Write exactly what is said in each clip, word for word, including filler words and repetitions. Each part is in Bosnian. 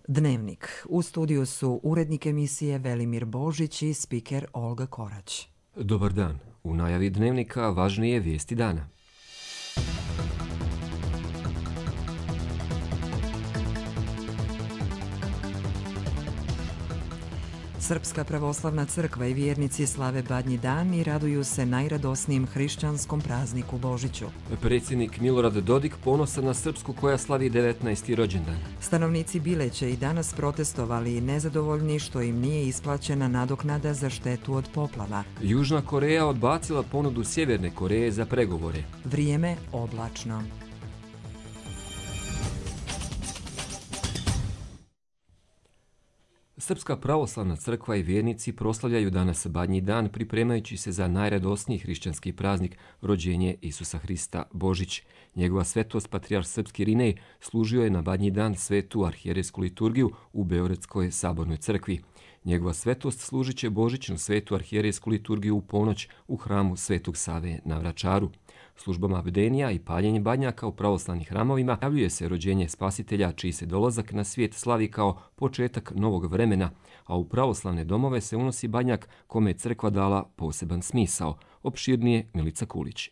Dnevnik. U studiju su urednik emisije Velimir Božić i spiker Olga Korać. Dobar dan. U najavi Dnevnika važnije vijesti dana. Srpska pravoslavna crkva i vjernici slave Badnji dan i raduju se najradosnijem hrišćanskom prazniku Božiću. Predsjednik Milorad Dodik ponosan na Srpsku koja slavi devetnaesti rođendan. Stanovnici Bileće i danas protestovali i nezadovoljni što im nije isplaćena nadoknada za štetu od poplava. Južna Koreja odbacila ponudu Sjeverne Koreje za pregovore. Vrijeme oblačno. Srpska pravoslavna crkva i vjernici proslavljaju danas Badnji dan pripremajući se za najradosniji hrišćanski praznik rođenje Isusa Hrista Božić. Njegova svetost patrijarh srpski Irinej služio je na Badnji dan svetu arhijerejsku liturgiju u Beogradskoj sabornoj crkvi. Njegova svetost služit će božićnu svetu arhijerejsku liturgiju u ponoć u hramu Svetog Save na Vračaru. Službama bdenija i paljenje badnjaka u pravoslavnim hramovima javljuje se rođenje Spasitelja čiji se dolazak na svijet slavi kao početak novog vremena, a u pravoslavne domove se unosi badnjak kome je crkva dala poseban smisao. Opširnije Milica Kulić.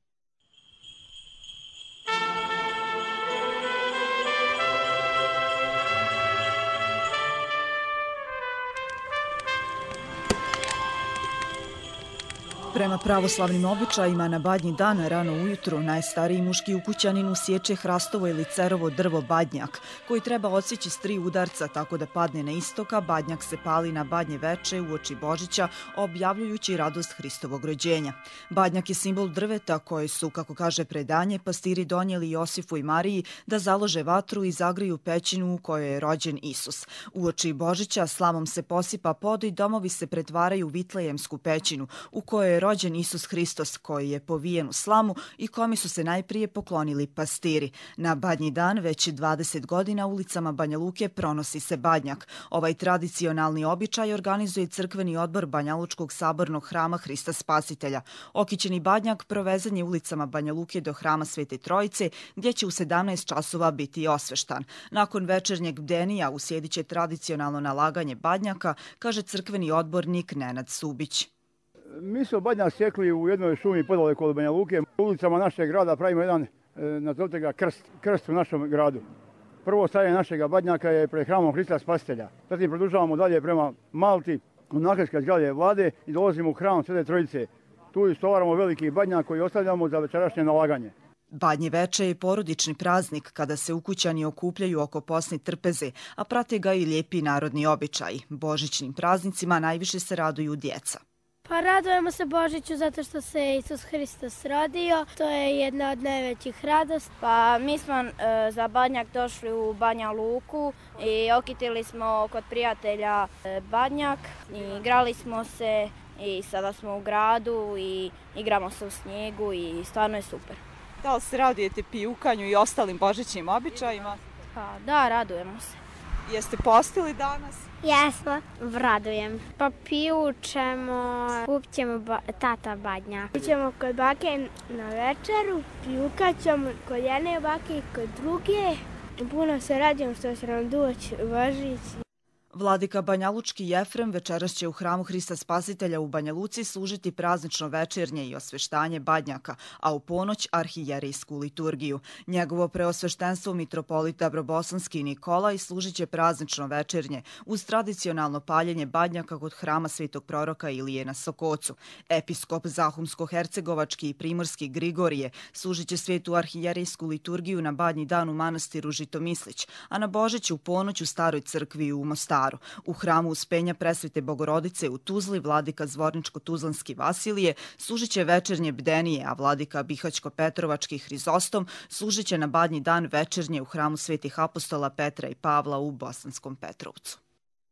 Prema pravoslavnim običajima na Badnji dan rano ujutru najstariji muški ukućanin usječe hrastovo ili cerovo drvo badnjak, koji treba odsjeći s tri udarca tako da padne na istok, a badnjak se pali na Badnje veče uoči Božića, objavljujući radost Hristovog rođenja. Badnjak je simbol drveta koji su, kako kaže predanje, pastiri donijeli Josifu i Mariji da založe vatru i zagriju pećinu u kojoj je rođen Isus. Uoči Božića slamom se posipa pod i domovi se pretvaraju u vitlejemsku pećinu u kojoj je rođen Isus Hristos, koji je povijen u slamu i kome su se najprije poklonili pastiri. Na Badnji dan već dvadeset godina ulicama Banja Luke pronosi se badnjak. Ovaj tradicionalni običaj organizuje crkveni odbor Banjalučkog sabornog hrama Hrista Spasitelja. Okićeni badnjak provezan je ulicama Banja Luke do hrama Svete Trojice, gdje će u sedamnaest časova biti osveštan. Nakon večernjeg bdenija uslijedit će tradicionalno nalaganje badnjaka, kaže crkveni odbornik Nenad Subić. Mi smo badnjak sjekli u jednoj šumi podale kod Banja Luke. U ulicama našeg grada pravimo jedan, nazovite ga, krst, krst u našem gradu. Prvo stavljanje našeg badnjaka je pred hramom Hrista Spasitelja. Zatim produžavamo dalje prema Malti, u nakrške zgrade vlade i dolazimo u hram Svete Trojice. Tu istovaramo veliki badnjak koji ostavljamo za večerašnje nalaganje. Badnje veče je porodični praznik kada se ukućani okupljaju oko posne trpeze, a prate ga i lijepi narodni običaji. Božićnim praznicima najviše se raduju djeca. Pa radujemo se Božiću zato što se Isus Hristos rodio. To je jedna od najvećih radosti. Pa mi smo e, za badnjak došli u Banja Luku i okitili smo kod prijatelja e, badnjak i igrali smo se i sada smo u gradu i igramo se u snijegu i stvarno je super. Da li se radujete pijukanju i ostalim božićnim običajima? Pa da, radujemo se. Jeste postili danas? Jesmo, radujem. Pa pijućemo, kupćemo ba, tata badnjak. Pijućemo kod bake na večeru, pijukat ćemo kod jedne bake i kod druge. Puno se radujem što će nam doći Božić. Vladika Banjalučki Jefrem večeras će u hramu Hrista Spasitelja u Banja Luci služiti praznično večernje i osveštanje badnjaka, a u ponoć arhijerejsku liturgiju. Njegovo preosveštenstvo mitropolita Brobosanski Nikolaj služit će praznično večernje uz tradicionalno paljenje badnjaka kod hrama Svetog proroka Ilije na Sokocu. Episkop Zahumsko-hercegovački i primorski Grigorije služit će svetu arhijerejsku liturgiju na Badnji dan u manastiru Žitomislić, a na Božić u ponoć u Staroj crkvi u Mostaru. U hramu Uspenja Presvete Bogorodice u Tuzli vladika Zvorničko-Tuzlanski Vasilije služit će večernje bdenije, a vladika Bihaćko-Petrovački Hrizostom služit će na Badnji dan večernje u hramu Svetih apostola Petra i Pavla u Bosanskom Petrovcu.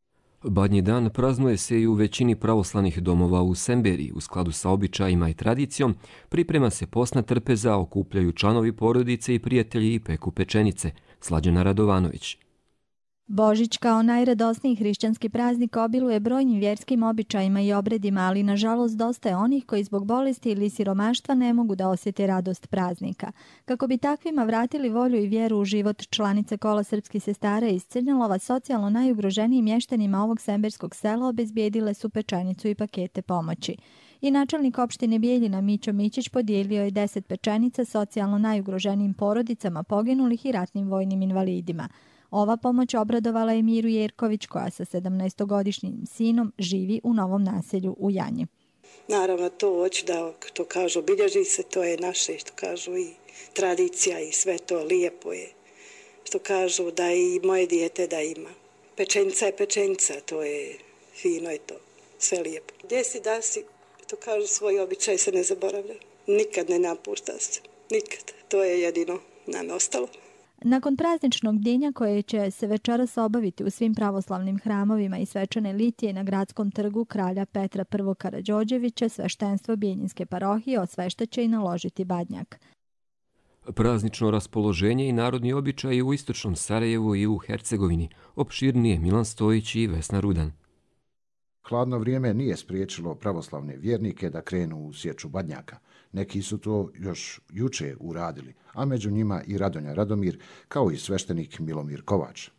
Badnji dan praznuje se i u većini pravoslavnih domova u Semberiji. U skladu sa običajima i tradicijom priprema se posna trpeza, okupljaju članovi porodice i prijatelji i peku pečenice. Slađana Radovanović. Božić kao najradosniji hrišćanski praznik obiluje brojnim vjerskim običajima i obredima, ali nažalost dosta je onih koji zbog bolesti ili siromaštva ne mogu da osjete radost praznika. Kako bi takvima vratili volju i vjeru u život, članice Kola srpskih sestara iz Crnjalova socijalno najugroženijim mještanima ovog semberskog sela obezbijedile su pečenicu i pakete pomoći. I načelnik opštine Bijeljina Mićo Mićić podijelio je deset pečenica socijalno najugroženijim porodicama poginulih i ratnim vojnim invalidima. Ova pomoć obradovala je Miru Jerković, koja sa sedamnaestogodišnjim sinom živi u novom naselju u Janji. Naravno, to hoću da, što kažu, bilježi se, to je naše, što kažu, i tradicija i sve to lijepo je. Što kažu da i moje dijete da ima. Pečenica je pečenica, to je fino je to, sve lijepo. Gdje si da si, što kažu, svoj običaj se ne zaboravlja. Nikad ne napušta se, nikad. To je jedino nam ostalo. Nakon prazničnog bdjenja koje će se večeras obaviti u svim pravoslavnim hramovima i svečane litije na gradskom trgu kralja Petra I. Karađorđevića, sveštenstvo Bijeljinske parohije osveštaće i naložiti badnjak. Praznično raspoloženje i narodni običaji u istočnom Sarajevu i u Hercegovini. Opširnije Milan Stojić i Vesna Rudan. Hladno vrijeme nije spriječilo pravoslavne vjernike da krenu u sječu badnjaka. Neki su to još juče uradili, a među njima i Radonja Radomir, kao i sveštenik Milomir Kovač.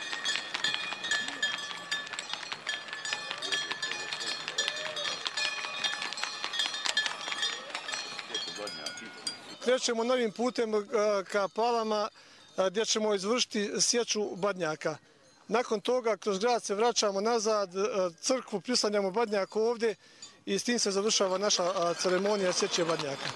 Krećemo novim putem ka Palama gdje ćemo izvršiti sječu badnjaka. Nakon toga kroz grad se vraćamo nazad, crkvu prislanjamo badnjak ovdje i s tim se završava naša ceremonija sječe badnjaka.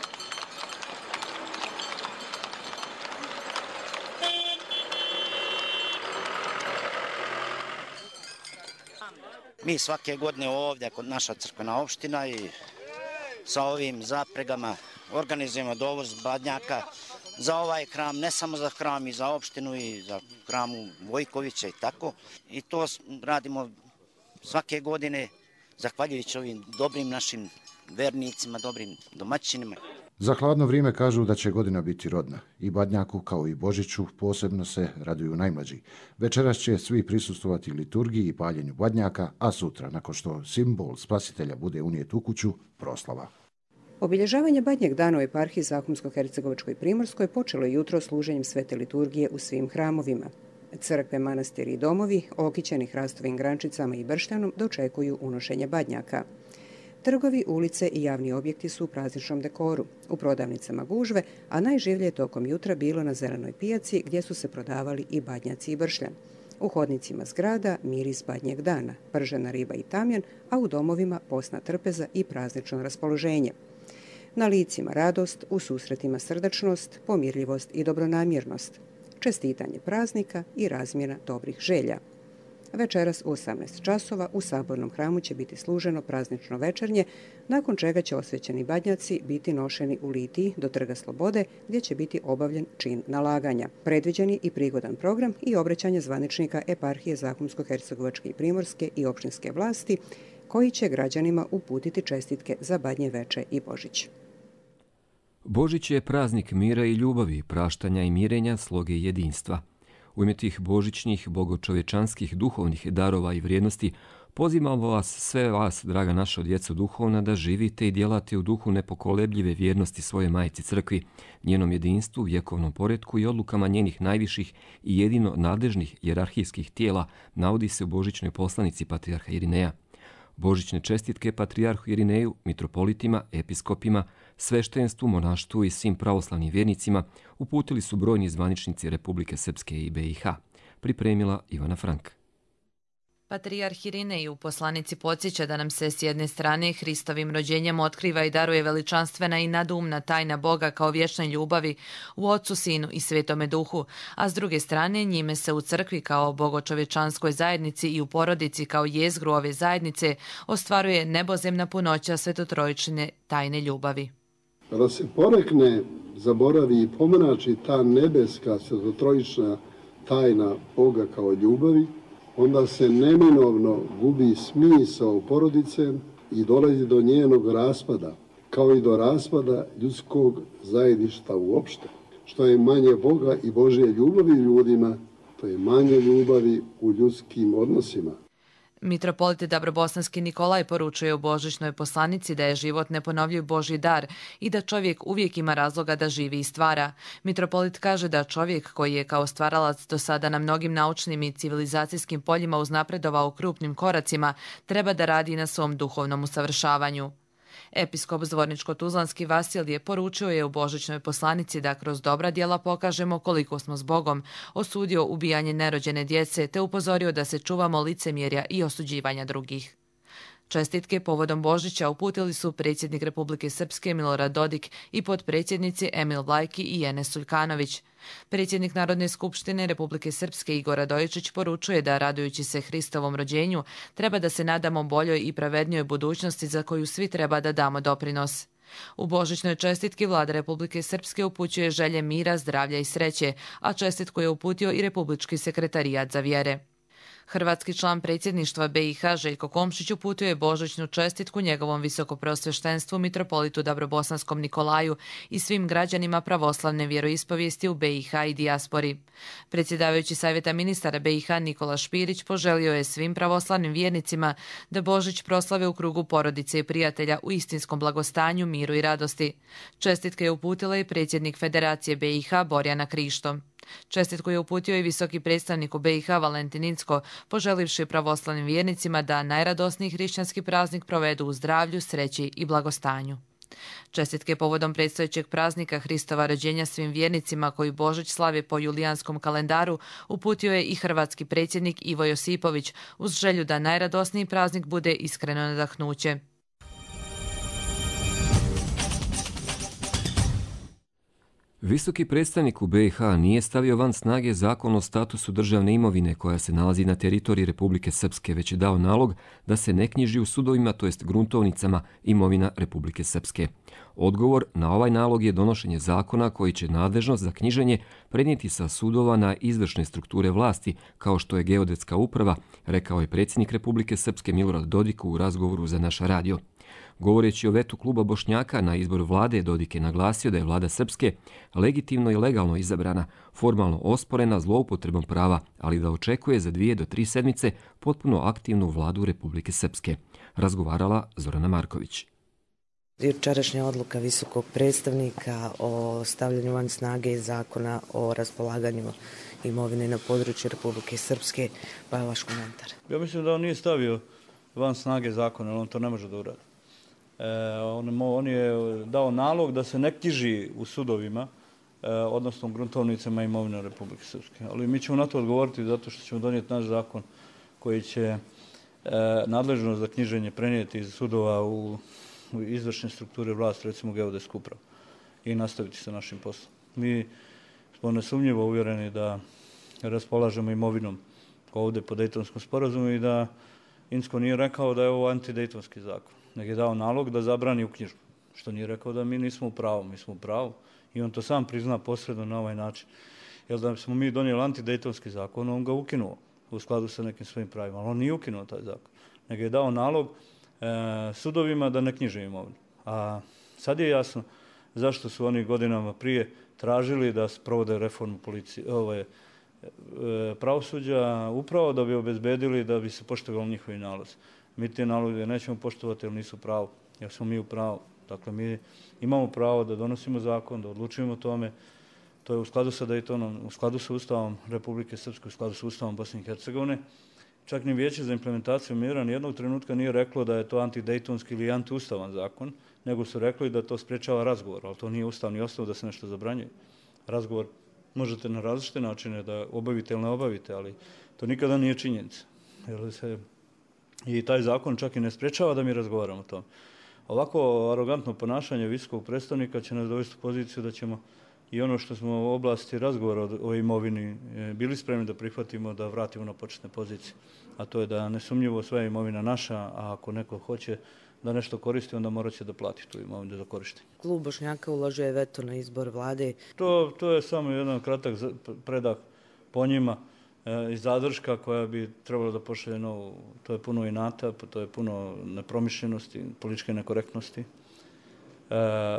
Mi svake godine ovdje kod naša crkvena opština i sa ovim zapregama organizujemo dovoz badnjaka za ovaj hram, ne samo za hram, i za opštinu i za hramu Vojkovića i tako. I to radimo svake godine zahvaljujući ovim dobrim našim vernicima, dobrim domaćinima. Za hladno vrijeme kažu da će godina biti rodna. I badnjaku kao i Božiću posebno se raduju najmlađi. Večeras će svi prisustvovati liturgiji i paljenju badnjaka, a sutra, nakon što simbol spasitelja bude unijet u kuću, proslava. Obilježavanje Badnjeg dana u eparhiji Zahumsko-Hercegovačkoj i Primorskoj počelo je jutro služenjem svete liturgije u svim hramovima. Crkve, manastiri i domovi, okićeni hrastovim grančicama i bršljanom, dočekuju unošenje badnjaka. Trgovi, ulice i javni objekti su u prazničnom dekoru, u prodavnicama gužve, a najživlje tokom jutra bilo na Zelenoj pijaci gdje su se prodavali i badnjaci i bršljan. U hodnicima zgrada miris Badnjeg dana, pržena riba i tamjan, a u domovima posna trpeza i praznično raspoloženje. Na licima radost, u susretima srdačnost, pomirljivost i dobronamjernost, čestitanje praznika i razmjena dobrih želja. Večeras u osamnaest časova u Sabornom hramu će biti služeno praznično večernje, nakon čega će osvećeni badnjaci biti nošeni u litiji do Trga Slobode, gdje će biti obavljen čin nalaganja. Predviđen i prigodan program i obraćanje zvaničnika eparhije Zahumsko-Hercegovačke i Primorske i opštinske vlasti, koji će građanima uputiti čestitke za Badnje veče i Božić. Božić je praznik mira i ljubavi, praštanja i mirenja, sloge i jedinstva. U ime tih božićnih, bogočovječanskih, duhovnih darova i vrijednosti pozivamo vas, sve vas, draga naša djeco duhovna, da živite i djelate u duhu nepokolebljive vjernosti svoje majci crkvi, njenom jedinstvu, vjekovnom poretku i odlukama njenih najviših i jedino nadležnih jerarhijskih tijela, navodi se u božićnoj poslanici patrijarha Irineja. Božićne čestitke patrijarhu Irineju, mitropolitima, episkopima, sveštenstvu, monaštvu i svim pravoslavnim vjernicima uputili su brojni zvaničnici Republike Srpske i B i H. Pripremila Ivana Frank. Patrijarh Irinej u poslanici podsjeća da nam se s jedne strane Hristovim rođenjem otkriva i daruje veličanstvena i nadumna tajna Boga kao vječnoj ljubavi u Otcu, Sinu i Svetome Duhu, a s druge strane njime se u crkvi kao bogočovječanskoj zajednici i u porodici kao jezgru ove zajednice ostvaruje nebozemna punoća svetotrojične tajne ljubavi. Kada se porekne, zaboravi i pomrači ta nebeska svetotrojična tajna Boga kao ljubavi, onda se neminovno gubi smisao porodice i dolazi do njenog raspada, kao i do raspada ljudskog zajedništva uopšte. Što je manje Boga i Božje ljubavi ljudima, to je manje ljubavi u ljudskim odnosima. Mitropolit Dabrobosanski Nikolaj poručuje u božićnoj poslanici da je život neponovljiv Božji dar i da čovjek uvijek ima razloga da živi i stvara. Mitropolit kaže da čovjek koji je kao stvaralac do sada na mnogim naučnim i civilizacijskim poljima uznapredovao krupnim koracima, treba da radi na svom duhovnom usavršavanju. Episkop Zvorničko-Tuzlanski Vasilije poručio je u božićnoj poslanici da kroz dobra djela pokažemo koliko smo s Bogom, osudio ubijanje nerođene djece te upozorio da se čuvamo licemjerja i osuđivanja drugih. Čestitke povodom Božića uputili su predsjednik Republike Srpske Milorad Dodik i potpredsjednici Emil Vlajki i Enes Suljkanović. Predsjednik Narodne skupštine Republike Srpske Igor Radojičić poručuje da, radujući se Hristovom rođenju, treba da se nadamo boljoj i pravednijoj budućnosti za koju svi treba da damo doprinos. U božićnoj čestitki Vlada Republike Srpske upućuje želje mira, zdravlja i sreće, a čestitku je uputio i Republički sekretarijat za vjere. Hrvatski član predsjedništva B i H Željko Komšić uputio je božićnu čestitku njegovom visokoprosveštenstvu mitropolitu Dabrobosanskom Nikolaju i svim građanima pravoslavne vjeroispovijesti u B i H i dijaspori. Predsjedavajući Savjeta ministara B i H Nikola Špirić poželio je svim pravoslavnim vjernicima da Božić proslave u krugu porodice i prijatelja u istinskom blagostanju, miru i radosti. Čestitke je uputila i predsjednik Federacije B i H Borjana Krišto. Čestitku je uputio i visoki predstavnik u B i H Valentin Incko, poželivši pravoslavnim vjernicima da najradosniji hrišćanski praznik provedu u zdravlju, sreći i blagostanju. Čestitke povodom predstojećeg praznika Hristova rođenja svim vjernicima koji Božić slave po julijanskom kalendaru uputio je i hrvatski predsjednik Ivo Josipović uz želju da najradosniji praznik bude iskreno nadahnuće. Visoki predstavnik u B i H nije stavio van snage zakon o statusu državne imovine koja se nalazi na teritoriji Republike Srpske, već je dao nalog da se ne knjiži u sudovima, to jest gruntovnicama, imovina Republike Srpske. Odgovor na ovaj nalog je donošenje zakona koji će nadležnost za knjiženje prenijeti sa sudova na izvršne strukture vlasti, kao što je Geodetska uprava, rekao je predsjednik Republike Srpske Milorad Dodik u razgovoru za naš radio. Govoreći o vetu kluba Bošnjaka na izbor vlade, Dodik je naglasio da je vlada Srpske legitimno i legalno izabrana, formalno osporena zloupotrebom prava, ali da očekuje za dvije do tri sedmice potpuno aktivnu vladu Republike Srpske. Razgovarala Zorana Marković. Jučerašnja odluka visokog predstavnika o stavljanju van snage zakona o raspolaganju imovine na području Republike Srpske, pa je vaš komentar. Ja mislim da on nije stavio van snage zakona, ali on to ne može da uradi. E, on, on je dao nalog da se ne knjiži u sudovima, e, odnosno u gruntovnicama imovine Republike Srpske. Ali mi ćemo na to odgovoriti zato što ćemo donijeti naš zakon koji će e, nadležnost za knjiženje prenijeti iz sudova u, u izvršne strukture vlasti, recimo Geodetsku upravu, i nastaviti sa našim poslom. Mi smo nesumnjivo uvjereni da raspolažemo imovinom ovdje po Dejtonskom sporazumu i da Incko nije rekao da je ovo antidejtonski zakon, nego je dao nalog da zabrani uknjižbu, što nije rekao da mi nismo u pravu, mi smo u pravu i on to sam prizna posredno na ovaj način. Jer da smo mi donijeli antidejtonski zakon, on ga ukinuo u skladu sa nekim svojim pravima, ali on nije ukinuo taj zakon, nego je dao nalog e, sudovima da ne knjiže imovinu. A sad je jasno zašto su oni godinama prije tražili da sprovode reformu policije, ove, pravosuđa upravo da bi obezbedili da bi se poštovali njihovi nalozi. Mi te naloge nećemo poštovati jer nisu pravo, jer smo mi u pravu. Dakle, mi imamo pravo da donosimo zakon, da odlučujemo o tome. To je u skladu sa Dejtonom, u skladu sa Ustavom Republike Srpske, u skladu sa Ustavom Bosne i Hercegovine. Čak ni Vijeće za implementaciju mira nijednog trenutka nije reklo da je to antidejtonski ili antiustavan zakon, nego su rekli da to sprečava razgovor, ali to nije ustavni osnov da se nešto zabranjuje. Razgovor možete na različite načine da obavite ili ne obavite, ali to nikada nije činjenica. Jer se i taj zakon čak i ne sprečava da mi razgovaramo o tome. Ovako arogantno ponašanje visokog predstavnika će nas dovesti u poziciju da ćemo i ono što smo u oblasti razgovora o imovini bili spremni da prihvatimo, da vratimo na početne pozicije. A to je da nesumnjivo sve je imovina naša, a ako neko hoće da nešto koristi, onda morat će da plati tu imovinu za korištenje. Klub Bošnjaka uložio je veto na izbor vlade. To, to je samo jedan kratak predah po njima e, iz zadrška koja bi trebalo da pošalje novu. To je puno inata, to je puno nepromišljenosti, političke nekorektnosti, e,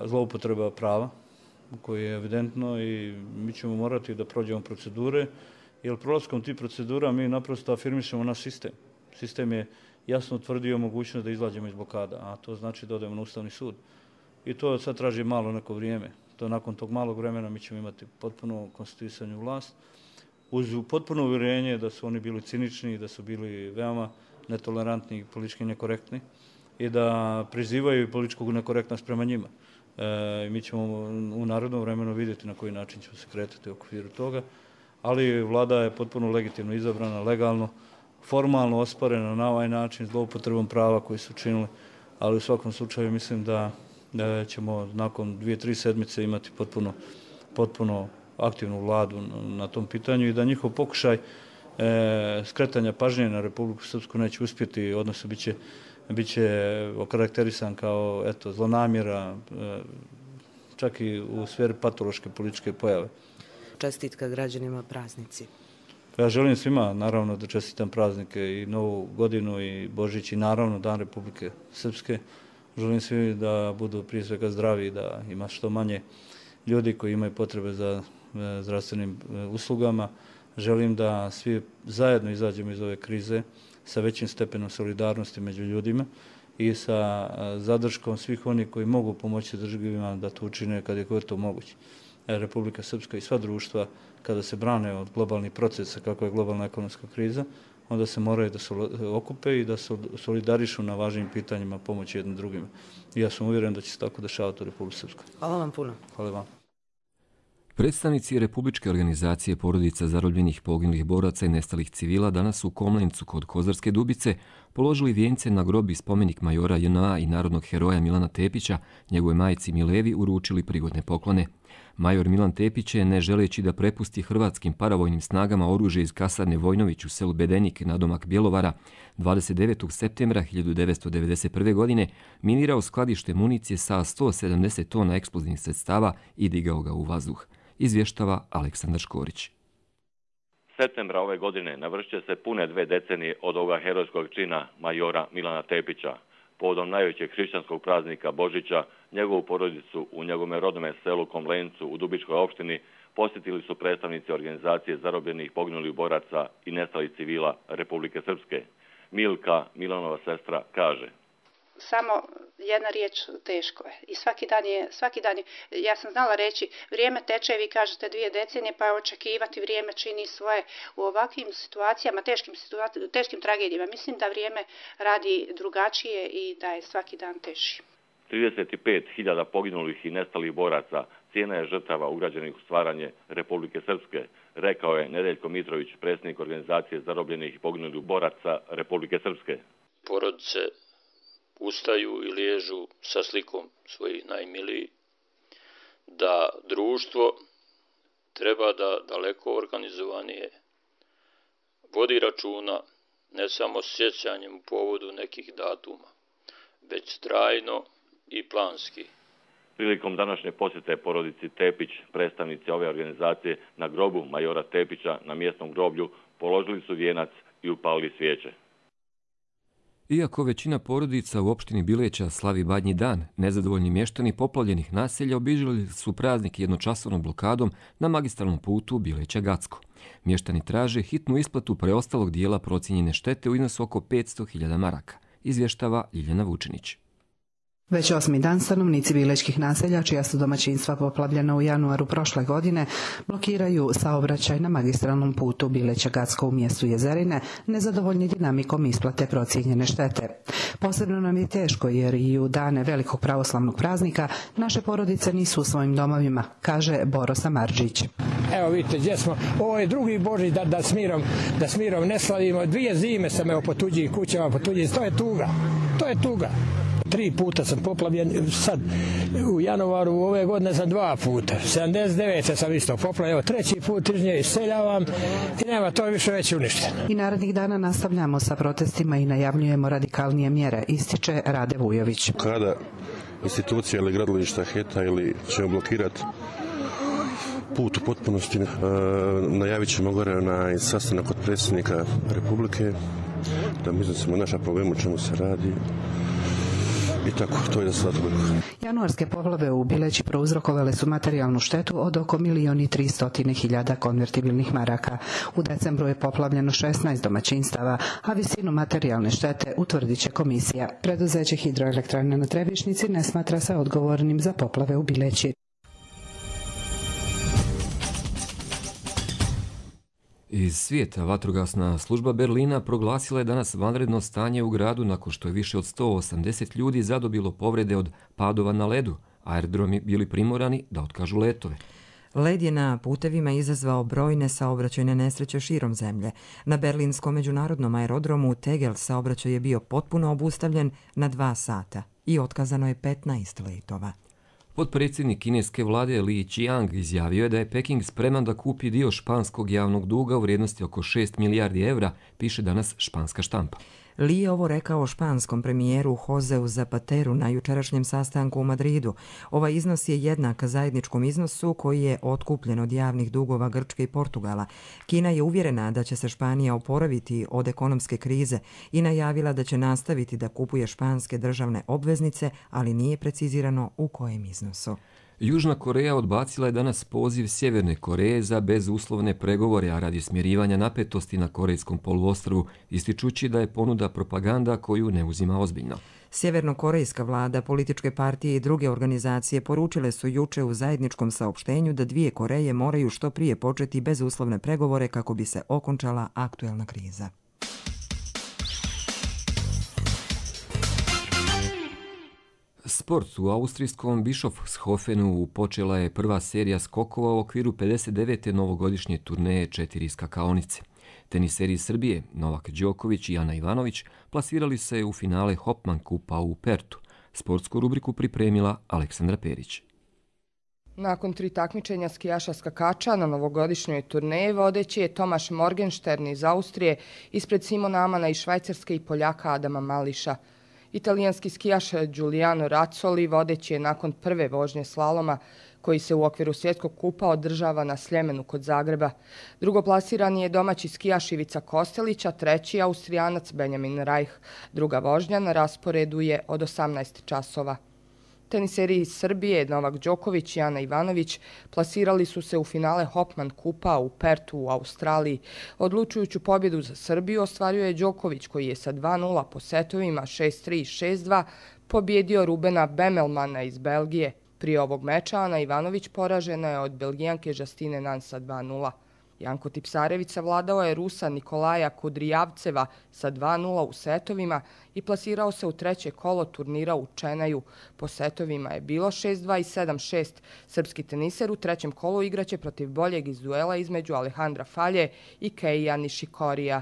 zloupotreba prava, koji je evidentno i mi ćemo morati da prođemo procedure jer prolaskom tih procedura mi naprosto afirmišemo naš sistem. Sistem je jasno utvrdio mogućnost da izlađemo iz blokada, a to znači da odemo na Ustavni sud. I to sad traži malo neko vrijeme. To nakon tog malog vremena mi ćemo imati potpuno konstituisanu vlast, uz potpuno uvjerenje da su oni bili cinični, da su bili veoma netolerantni i politički nekorektni i da prizivaju političku nekorektnost prema njima. E, mi ćemo u narodnom vremenu vidjeti na koji način ćemo se kretati u okviru toga, ali vlada je potpuno legitimno izabrana, legalno, formalno osporena na ovaj način zloupotrebom prava koji su činili, ali u svakom slučaju mislim da, da ćemo nakon dvije, tri sedmice imati potpuno, potpuno aktivnu vladu na tom pitanju i da njihov pokušaj e, skretanja pažnje na Republiku Srpsku neće uspjeti, odnosno bit će, bit će okarakterisan kao eto, zlonamjera, e, čak i u sferi patološke političke pojave. Čestitka građanima praznici. Ja želim svima naravno da čestitam praznike i Novu godinu i Božić i naravno Dan Republike Srpske. Želim svima da budu prije svega zdravi, da ima što manje ljudi koji imaju potrebe za zdravstvenim uslugama. Želim da svi zajedno izađemo iz ove krize sa većim stepenom solidarnosti među ljudima i sa zadrškom svih onih koji mogu pomoći državima da to učine kad je god to moguće. Republika Srpska i sva društva kada se brane od globalnih procesa kako je globalna ekonomska kriza, onda se moraju da se okupe i da se solidarišu na važnim pitanjima pomoći jednim drugima. I ja sam uvjeren da će se tako dešavati u Republici Srpskoj. Hvala vam puno. Hvala vam. Predstavnici Republičke organizacije porodica zarobljenih poginulih boraca i nestalih civila danas u Komlencu kod Kozarske Dubice položili vijence na grob i spomenik majora J N A i narodnog heroja Milana Tepića, njegove majci Milevi uručili prigodne poklone. Major Milan Tepić je, ne želeći da prepusti hrvatskim paravojnim snagama oružje iz kasarne Vojnović u selu Bedenik nadomak Bjelovara, dvadeset devetog septembra hiljadu devetsto devedeset prve. godine minirao skladište municije sa sto sedamdeset tona eksplozivnih sredstava i digao ga u vazduh. Izvještava Aleksandar Škorić. Septembra ove godine navršit će se pune dve decenije od ovoga herojskog čina majora Milana Tepića. Povodom najvećeg hrišćanskog praznika Božića, njegovu porodicu u njegovome rodnome selu Komlencu u Dubičkoj opštini posjetili su predstavnici organizacije zarobljenih poginulih boraca i nestalih civila Republike Srpske. Milka, Milanova sestra, kaže: samo jedna riječ, teško je. I svaki dan je, svaki dan je, ja sam znala reći, vrijeme teče, vi kažete dvije decenije, pa očekivati vrijeme čini svoje u ovakvim situacijama, teškim, situacijama, teškim tragedijama. Mislim da vrijeme radi drugačije i da je svaki dan teži. trideset pet hiljada poginulih i nestalih boraca cijena je žrtava ugrađenih u stvaranje Republike Srpske, rekao je Nedeljko Mitrović, predsjednik organizacije zarobljenih i poginulih boraca Republike Srpske. Porodice ustaju i liježu sa slikom svojih najmilijih, da društvo treba da daleko organizovanije vodi računa ne samo sjećanjem u povodu nekih datuma, već trajno i planski. Prilikom današnje posjete porodici Tepić, predstavnici ove organizacije na grobu majora Tepića na mjesnom groblju položili su vijenac i upalili svijeće. Iako većina porodica u opštini Bileća slavi Badnji dan, nezadovoljni mještani poplavljenih naselja obilježili su praznik jednočasovnom blokadom na magistralnom putu Bileća-Gacko. Mještani traže hitnu isplatu preostalog dijela procijenjene štete u iznosu oko petsto hiljada maraka, izvještava Ljiljana Vučinić. Već osmi dan stanovnici bilećkih naselja, čija su domaćinstva poplavljena u januaru prošle godine, blokiraju saobraćaj na magistralnom putu Bileća-Gacko u mjestu Jezerine, nezadovoljni dinamikom isplate procijenjene štete. Posebno nam je teško jer i u dane velikog pravoslavnog praznika naše porodice nisu u svojim domovima, kaže Boro Samarđić. Evo vidite gdje smo, ovo je drugi Božić da, da, smirom, da smirom ne slavimo, dvije zime sam evo po tuđim kućama, po tuđim, to je tuga, to je tuga. Tri puta sam poplavljen, sad u januaru ove godine sam dva puta, sedamdeset devete sam isto poplavljen, evo treći put iz nje iseljavam i nema, to je više već uništeno. I narednih dana nastavljamo sa protestima i najavljujemo radikalnije mjere, ističe Rade Vujović. Kada institucija ili gradilišta heta ili ćemo blokirati put u potpunosti, e, najavit ćemo gore na sastanak od predsjednika Republike, da mi iznosimo naša problema o čemu se radi. i tako, to je da sada toliko. Januarske poplave u Bileći prouzrokovale su materijalnu štetu od oko milion i tristotine hiljada konvertibilnih maraka. U decembru je poplavljeno šesnaest domaćinstava, a visinu materijalne štete utvrdit će komisija. Preduzeće Hidroelektrane na Trebišnici ne smatra se odgovornim za poplave u Bileći. Iz svijeta vatrogasna služba Berlina proglasila je danas vanredno stanje u gradu nakon što je više od sto osamdeset ljudi zadobilo povrede od padova na ledu. Aerodromi bili primorani da otkažu letove. Led je na putevima izazvao brojne saobraćajne nesreće širom zemlje. Na berlinskom međunarodnom aerodromu Tegel saobraćaj je bio potpuno obustavljen na dva sata i otkazano je petnaest letova. Potpredsjednik kineske vlade Li Qiang izjavio je da je Peking spreman da kupi dio španskog javnog duga u vrijednosti oko šest milijardi evra, piše danas španska štampa. Li je ovo rekao španskom premijeru Joseu Zapateru na jučerašnjem sastanku u Madridu. Ovaj iznos je jednak zajedničkom iznosu koji je otkupljen od javnih dugova Grčke i Portugala. Kina je uvjerena da će se Španija oporaviti od ekonomske krize i najavila da će nastaviti da kupuje španske državne obveznice, ali nije precizirano u kojem iznosu. Južna Koreja odbacila je danas poziv Sjeverne Koreje za bezuslovne pregovore, a radi smirivanja napetosti na Korejskom poluostrvu, ističući da je ponuda propaganda koju ne uzima ozbiljno. Sjevernokorejska vlada, političke partije i druge organizacije poručile su juče u zajedničkom saopštenju da dvije Koreje moraju što prije početi bezuslovne pregovore kako bi se okončala aktuelna kriza. Sport. U austrijskom Bischofshofenu počela je prva serija skokova u okviru pedeset devete novogodišnje turneje četiri skakaonice. Teniseri Srbije Novak Đoković i Ana Ivanović plasirali se u finale Hopman kupa u Pertu. Sportsku rubriku pripremila Aleksandra Perić. Nakon tri takmičenja skijaša skakača na novogodišnjoj turneji vodeći je Tomaš Morgenstern iz Austrije ispred Simona Amana iz Švajcarske i Poljaka Adama Mališa. Italijanski skijaš Giuliano Razzoli vodeći je nakon prve vožnje slaloma koji se u okviru svjetskog kupa održava na Sljemenu kod Zagreba. Drugoplasirani je domaći skijaš Ivica Kostelić, treći Austrijanac Benjamin Reich. Druga vožnja na rasporedu je od osamnaest časova. Teniseri iz Srbije Novak Đoković i Ana Ivanović plasirali su se u finale Hopman kupa u Pertu u Australiji. Odlučujuću pobjedu za Srbiju ostvario je Đoković koji je sa dva nula po setovima šest tri i šest dva pobjedio Rubena Bemelmana iz Belgije. Prije ovog meča Ana Ivanović poražena je od Belgijanke Justine Nan sa dva nula. Janko Tipsarević savladao je Rusa Nikolaja Kudrijavceva sa dva nula u setovima i plasirao se u treće kolo turnira u Čenaju. Po setovima je bilo šest dva i sedam šest. Srpski teniser u trećem kolu igraće protiv boljeg iz duela između Alejandra Falje i Keija Nishikorija.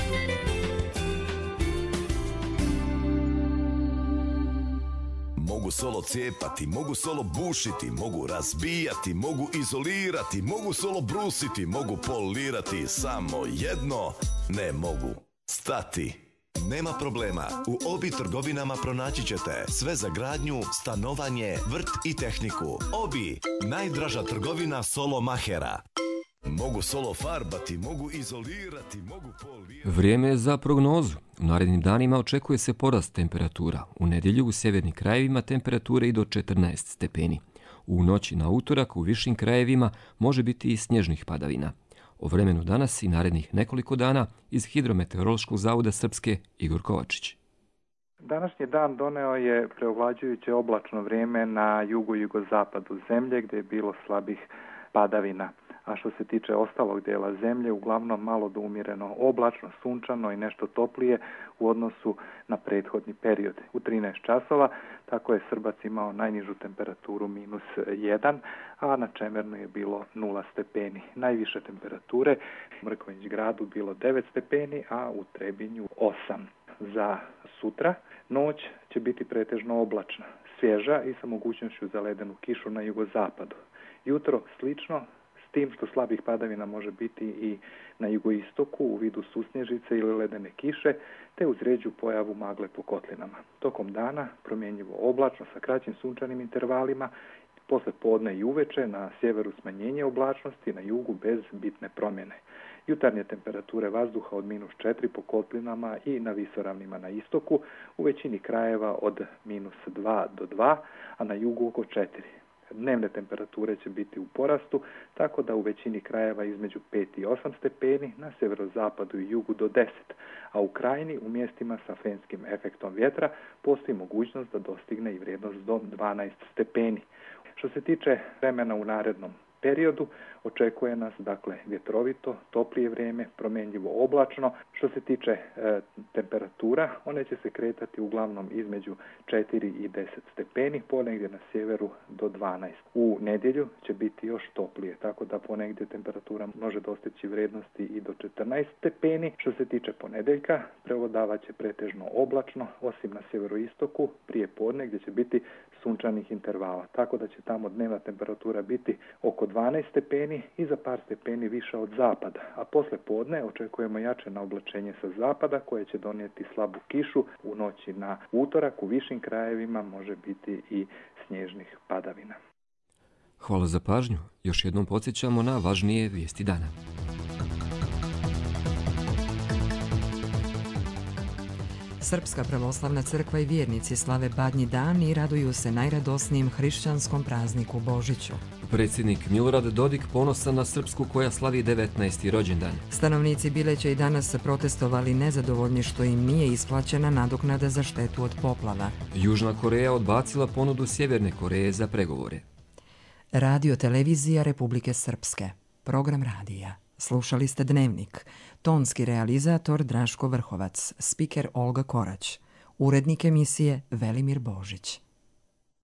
Mogu solo cijepati, mogu solo bušiti, mogu razbijati, mogu izolirati, mogu solo brusiti, mogu polirati, samo jedno ne mogu stati. Nema problema, u Obi trgovinama pronaći ćete sve za gradnju, stanovanje, vrt i tehniku. Obi, najdraža trgovina solo mahera. Mogu solo farbati, mogu izolirati, mogu polirati. Vrijeme je za prognozu. U narednim danima očekuje se porast temperatura. U nedjelju u sjevernim krajevima temperature i do četrnaest stepeni. U noći na utorak u višim krajevima može biti i snježnih padavina. O vremenu danas i narednih nekoliko dana iz Hidrometeorološkog zavoda Srpske Igor Kovačić. Današnji dan doneo je preovlađujuće oblačno vrijeme na jugu i jugozapadu zemlje gdje je bilo slabih padavina. A što se tiče ostalog dijela zemlje, uglavnom malo do umjereno oblačno, sunčano i nešto toplije u odnosu na prethodni period. U trinaest časova tako je Srbac imao najnižu temperaturu minus jedan, a na Čemernu je bilo nula stepeni. Najviše temperature u Mrkonjić gradu bilo devet stepeni, a u Trebinju osam. Za sutra noć će biti pretežno oblačna, svježa i sa mogućnošću za ledenu kišu na jugozapadu. Jutro slično, s tim što slabih padavina može biti i na jugoistoku u vidu susnježice ili ledene kiše, te uz rjeđu pojavu magle po kotlinama. Tokom dana promjenjivo oblačno sa kraćim sunčanim intervalima, posle podne i uveče na sjeveru smanjenje oblačnosti, na jugu bez bitne promjene. Jutarnje temperature vazduha od minus četiri po Kotlinama i na visoravnima na istoku, u većini krajeva od minus dva do dva, a na jugu oko četiri. Dnevne temperature će biti u porastu, tako da u većini krajeva između pet i osam stepeni, na sjeverozapadu i jugu do deset, a u krajini u mjestima sa fenskim efektom vjetra postoji mogućnost da dostigne i vrijednost do dvanaest stepeni. Što se tiče vremena u narednom periodu, očekuje nas dakle vjetrovito, toplije vrijeme, promjenjivo oblačno. Što se tiče e, temperatura, one će se kretati uglavnom između četiri i deset stepeni, ponegdje na sjeveru do dvanaest. U nedjelju će biti još toplije, tako da ponegdje temperatura može dostići vrijednosti i do četrnaest stepeni. Što se tiče ponedjeljka, prevladavat će pretežno oblačno, osim na sjeveroistoku, prije podne gdje će biti sunčanih intervala, tako da će tamo dnevna temperatura biti oko dvanaest stepeni i za par stepeni više od zapada, a posle podne očekujemo jače naoblačenje sa zapada koje će donijeti slabu kišu. U noći na utorak u višim krajevima može biti i snježnih padavina. Hvala za pažnju. Još jednom podsjećamo na važnije vijesti dana. Srpska pravoslavna crkva i vjernici slave Badnji dan i raduju se najradosnijem hrišćanskom prazniku Božiću. Predsjednik Milorad Dodik ponosan na Srpsku koja slavi devetnaesti rođendan. Stanovnici Bileća i danas protestovali nezadovoljni što im nije isplaćena nadoknada za štetu od poplava. Južna Koreja odbacila ponudu Sjeverne Koreje za pregovore. Radio televizija Republike Srpske. Program radija. Slušali ste Dnevnik. Tonski realizator Draško Vrhovac. Spiker Olga Korać. Urednik emisije Velimir Božić.